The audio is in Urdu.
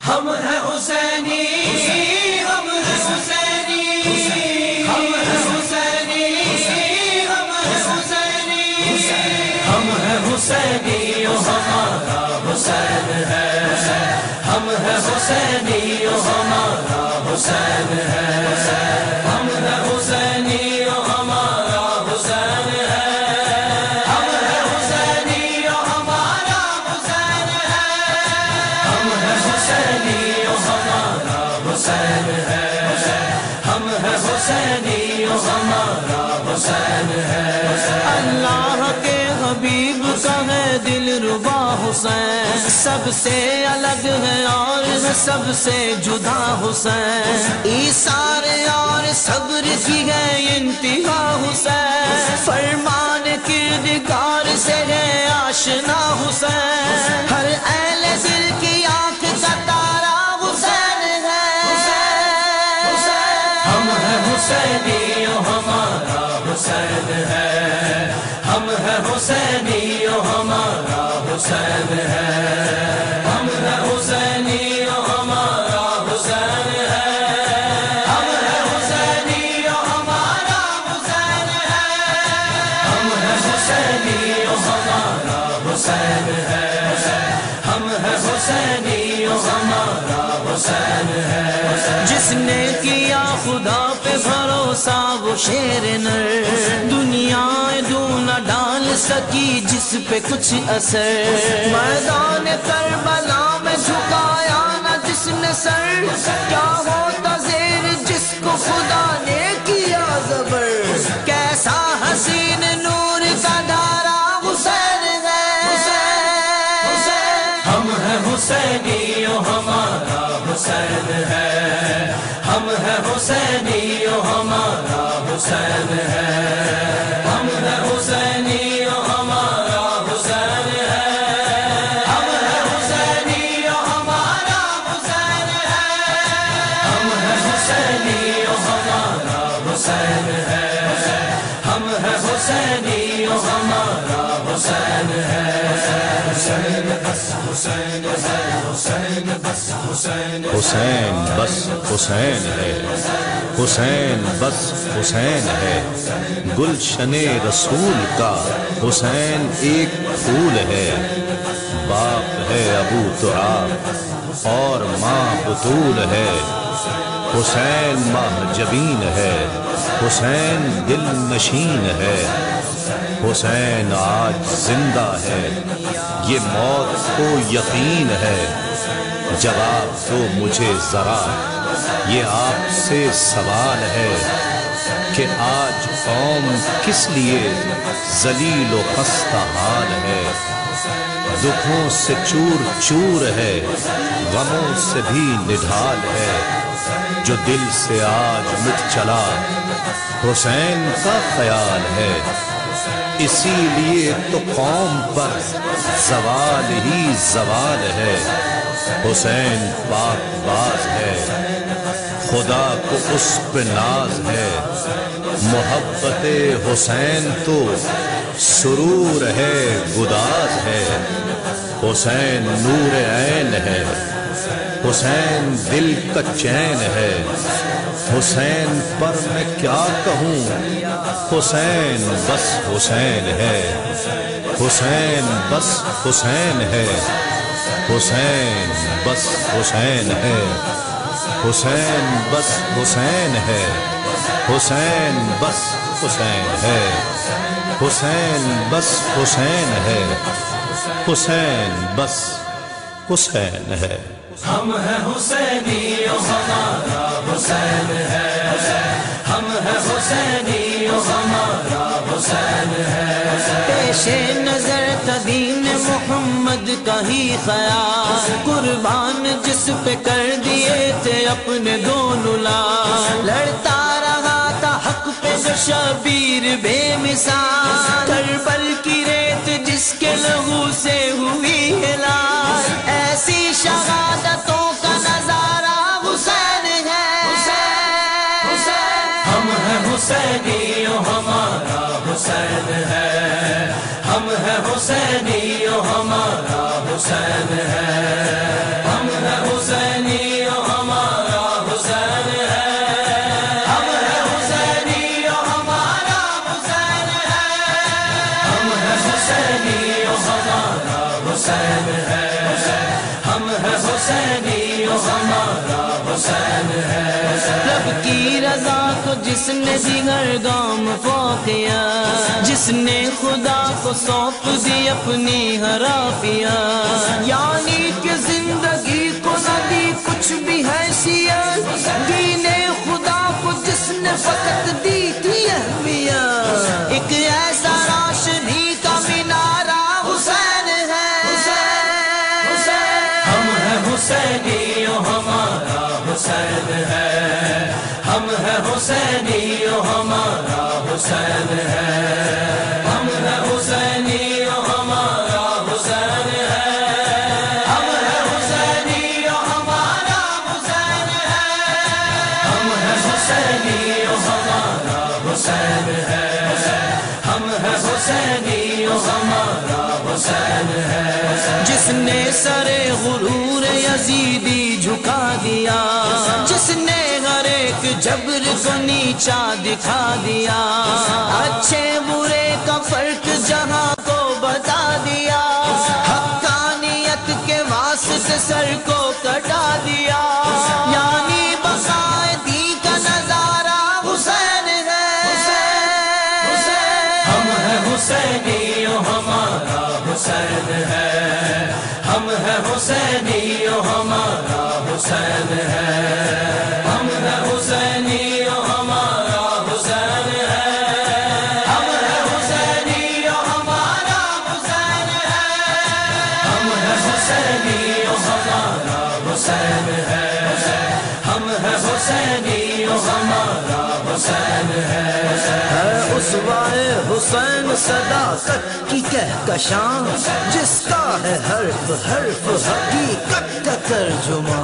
ہم ہیں حسینی، ہم ہیں حسینی، ہم ہیں حسینی، ہم ہیں حسینی، ہم ہیں حسینی، ہمارا حسین ہے، ہم ہیں حسینی، ہمارا حسین ہے، ہم ہیں حسینی، ہمارا حسین ہے، ہم ہیں حسینی، ہمارا حسین ہے، ہم ہیں حسینی، ہمارا حسین ہے، ہم ہیں حسینی، ہمارا حسین ہے۔ اللہ کے حبیب کا ہے دل ربا حسین، سب سے الگ ہے اور ہے سب سے جدا حسین، ایثار اور صبر کی ہے انتہا حسین، فرمان کردگار سے ہے آشنا حسین، ہر اہل دل کی آنکھ کا تارا حسین ہے۔ ہم ہیں حسینی، ہمارا حسین ہے، ہم ہیں حسینی، ہمارا حسین ہے، ہم ہیں حسینی، ہمارا حسین ہے، ہم ہیں حسینی، ہمارا حسین ہے، ہم ہیں حسینی، ہمارا حسین ہے، ہم ہیں حسینی، ہمارا حسین ہے۔ جس نے کیا خدا پہ بھروسہ وہ شیر نر، دنیا نہ ڈال سکی جس پہ کچھ اثر، میدان کربلا میں جھکایا نہ جس نے سر، کیا ہوتا زیر جس کو خدا نے کیا زبر، کیسا حسین نور کا دھارا حسین ہے۔ ہم ہیں حسینی، ہمارا حسین ہے، ہم ہیں حسینی، ہمارا حسین ہے، ہم ہیں حسینی، ہمارا حسین ہے، ہم ہیں حسینی، ہمارا حسین ہے، ہم ہیں حسینی، ہمارا حسین ہے، ہم ہیں حسینی، ہمارا حسین ہے۔ حسین بس حسین ہے، حسین بس حسین ہے، حسین بس حسین ہے، حسین بس حسین ہے، گلشن رسول کا حسین ایک پھول ہے، باپ ہے ابو تراب اور ماں بطول ہے، حسین ماہ جبین ہے، حسین دل نشین ہے، حسین آج زندہ ہے، یہ موت کو یقین ہے، جواب دو مجھے ذرا یہ آپ سے سوال ہے کہ آج قوم کس لیے ذلیل و خستہ حال ہے، دکھوں سے چور چور ہے، غموں سے بھی نڈھال ہے، جو دل سے آج مٹ چلا حسین کا خیال ہے، اسی لیے تو قوم پر زوال ہی زوال ہے، حسین پاک باز ہے، خدا کو اس پہ ناز ہے، محبت حسین تو سرور ہے گداز ہے، حسین نور عین ہے، حسین دل کا چین ہے، حسین پر میں کیا کہوں، حسین بس حسین ہے، حسین بس حسین ہے، حسین بس حسین ہے، حسین بس حسین ہے، حسین بس حسین ہے، حسین بس حسین ہے، حسین بس حسین ہے۔ ہم ہیں حسینی، ہمارا حسین ہے، ہم ہیں حسینی، ہمارا حسین ہے۔ پیش نظر تدین محمد کا ہی خیال، قربان جس پہ کر دیے تھے اپنے دونوں لال، لڑتا رہا تھا حق پہ جو شبیر بے مثال، کربل کی ریت جس کے لہو سے ہوئی ہے لال، ایسی شہادتوں کا نظارہ حسین ہے۔ ہم ہیں حسینی، ہمارا حسین ہے، ہم ہیں حسینی، ہمارا حسین ہے، ہم ہیں حسینی، حسینی ہمارا حسین ہے رب کی رضا کو جس نے دیگر گام فوقیا جس نے خدا کو سونپ دی اپنی حرافیہ یعنی کہ زندگی کو نہ دی کچھ بھی حیثیت دین خدا کو جس نے فقط دی تھی اہمیت ایک ایسا روشنی کا مینارہ حسین ہے ہم ہیں حسینی ہمارا حسین ہے ہم ہیں حسینی ہمارا حسین ہے ہم ہیں حسینی ہمارا حسین ہے ہم ہیں حسینی ہمارا حسین ہے ہم ہیں حسینی ہمارا حسین ہے ہم ہیں حسینی ہمارا حسین ہے جس نے سر غرور یزیدی جھکا دیا جس نے ہر ایک جبر کو نیچا دکھا دیا اچھے برے کا فرق جہاں کو بتا دیا حقانیت کے واسطے سر کو کٹا دیا یعنی بقائے دی کا نظارہ حسین ہے ہم ہیں حسینی ہمارا حسین ہے ہم ہیں حسینی ہمارا حسین ہے ہم ہیں حسینی ہمارا حسین ہے ہم ہیں حسینی ہمارا حسین ہے ہم ہیں حسینی ہمارا حسین ہے ہم ہیں حسینی ہمارا حسین ہے اسوائے حسین صداقت کی کہکشاں جس کا ہے حرف حرف حقیقت کا ترجمہ